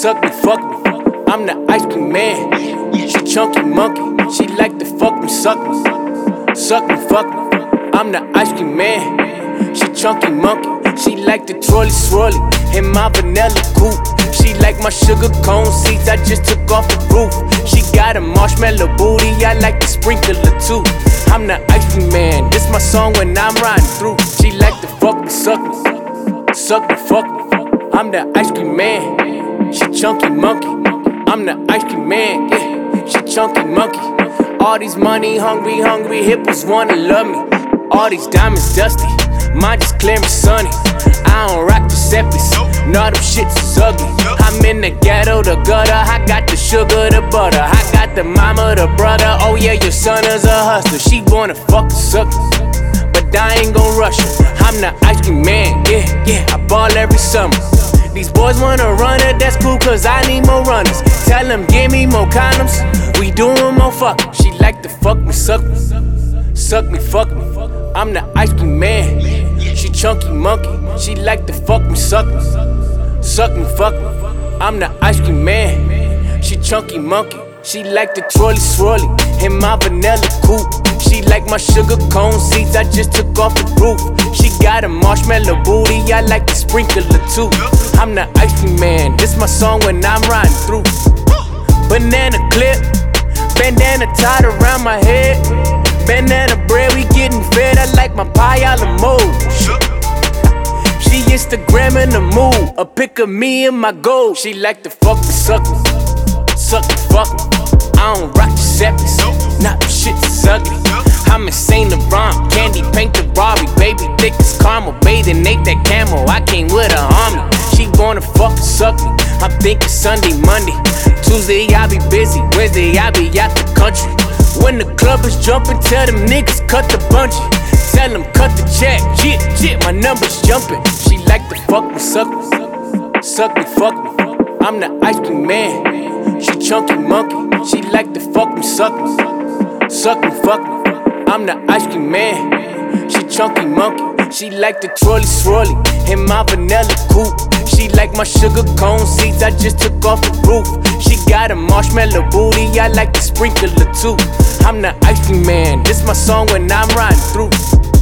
Suck me, fuck me, I'm the ice cream man. She chunky monkey, she like to fuck me, suck me. Suck me, fuck me, I'm the ice cream man. She chunky monkey, she like the trolley swirly in my vanilla coupe. She like my sugar cone seeds, I just took off the roof. She got a marshmallow booty, I like to sprinkle her too. I'm the ice cream man, this my song when I'm riding through. She like to fuck me, suck me, suck me, fuck me. I'm the ice cream man, she chunky monkey. I'm the ice cream man, yeah, she chunky monkey. All these money hungry hippos wanna love me. All these diamonds dusty, mine just clear and sunny. I don't rock Giuseppe's, no them shits is ugly. I'm in the ghetto, the gutter, I got the sugar, the butter. I got the mama, the brother, oh yeah, your son is a hustler. She wanna fuck the suckers, but I ain't gon' rush her. I'm the ice cream man, yeah, I ball every summer. These boys wanna run it, that's cool cause I need more runners. Tell them give me more condoms, we doing more fucking. She like to fuck me, suck me, suck me, fuck me. I'm the ice cream man, she chunky monkey. She like to fuck me, suck me, suck me, fuck me. I'm the ice cream man, she chunky monkey. She like the trolley swirly in my vanilla coupe. She like my sugar cone seeds, I just took off the roof. She got a marshmallow booty, I like to sprinkle her too. I'm the ice cream man, this my song when I'm riding through. Banana clip, bandana tied around my head. Banana bread, we getting fed, I like my pie a la mode. She Instagramming the mood, a pic of me and my gold. She like to fuck me, suck me, suck me, fuck me. I don't rock Giuseppe's, not them shits is ugly. I'm insane to rhyme, candy paint the Rari. Baby thick as caramel, bathing ate that camel. I came with a army, she wanna fuck and suck me. I'm thinking Sunday, Monday, Tuesday I be busy, Wednesday I be out the country. When the club is jumping, tell them niggas cut the bungee. Tell them cut the check, shit, my number's jumping. She like to fuck me, suck me, suck me, fuck me. I'm the ice cream man, she chunky monkey. She like to fuck me, suck me, suck me, fuck me. I'm the ice cream man, she chunky monkey. She like the trolley swirly in my vanilla coupe. She like my sugar cone seeds, I just took off the roof. She got a marshmallow booty, I like to sprinkle her too. I'm the ice cream man, this my song when I'm riding through.